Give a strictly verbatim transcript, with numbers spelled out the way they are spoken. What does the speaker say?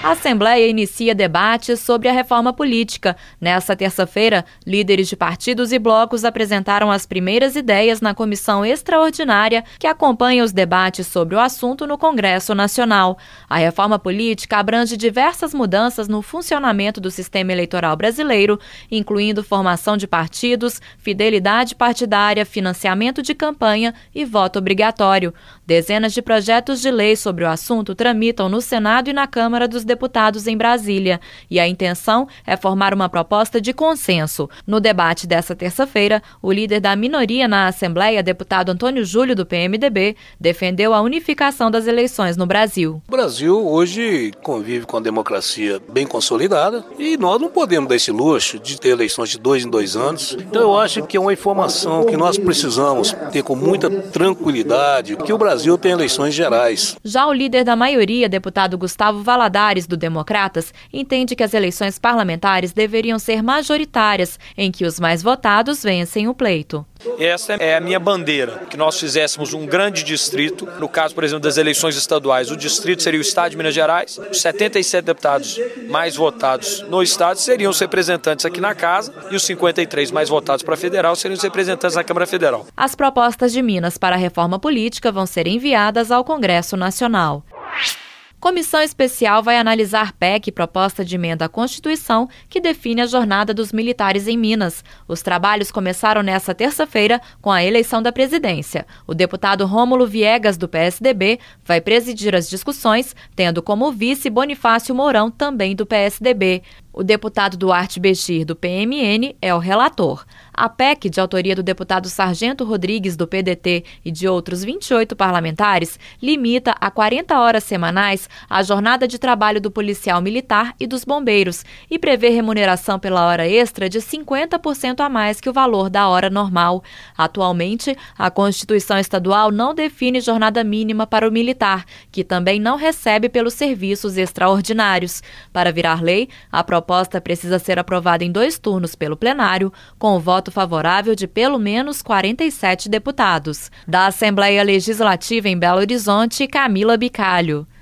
A Assembleia inicia debates sobre a reforma política. Nesta terça-feira, líderes de partidos e blocos apresentaram as primeiras ideias na comissão extraordinária que acompanha os debates sobre o assunto no Congresso Nacional. A reforma política abrange diversas mudanças no funcionamento do sistema eleitoral brasileiro, incluindo formação de partidos, fidelidade partidária, financiamento de campanha e voto obrigatório. Dezenas de projetos de lei sobre o assunto tramitam no Senado e na Câmara dos Deputados em Brasília, e a intenção é formar uma proposta de consenso. No debate desta terça-feira, o líder da minoria na Assembleia, deputado Antônio Júlio, do P M D B, defendeu a unificação das eleições no Brasil. O Brasil hoje convive com a democracia bem consolidada e nós não podemos dar esse luxo de ter eleições de dois em dois anos. Então eu acho que é uma informação que nós precisamos ter com muita tranquilidade, que o Brasil tem eleições gerais. Já o líder da maioria, deputado Gustavo Valadares, do Democratas, entende que as eleições parlamentares deveriam ser majoritárias, em que os mais votados vencem o pleito. Essa é a minha bandeira, que nós fizéssemos um grande distrito. No caso, por exemplo, das eleições estaduais, o distrito seria o estado de Minas Gerais. Os setenta e sete deputados mais votados no estado seriam os representantes aqui na casa e os cinquenta e três mais votados para a federal seriam os representantes na Câmara Federal. As propostas de Minas para a reforma política vão ser enviadas ao Congresso Nacional. Comissão especial vai analisar P E C, proposta de emenda à Constituição, que define a jornada dos militares em Minas. Os trabalhos começaram nesta terça-feira com a eleição da presidência. O deputado Rômulo Viegas, do P S D B, vai presidir as discussões, tendo como vice Bonifácio Mourão, também do P S D B. O deputado Duarte Bechir, do P M N, é o relator. A P E C, de autoria do deputado Sargento Rodrigues, do P D T, e de outros vinte e oito parlamentares, limita a quarenta horas semanais a jornada de trabalho do policial militar e dos bombeiros e prevê remuneração pela hora extra de cinquenta por cento a mais que o valor da hora normal. Atualmente, a Constituição Estadual não define jornada mínima para o militar, que também não recebe pelos serviços extraordinários. Para virar lei, a proposta A proposta precisa ser aprovada em dois turnos pelo plenário, com o voto favorável de pelo menos quarenta e sete deputados. Da Assembleia Legislativa em Belo Horizonte, Camila Bicalho.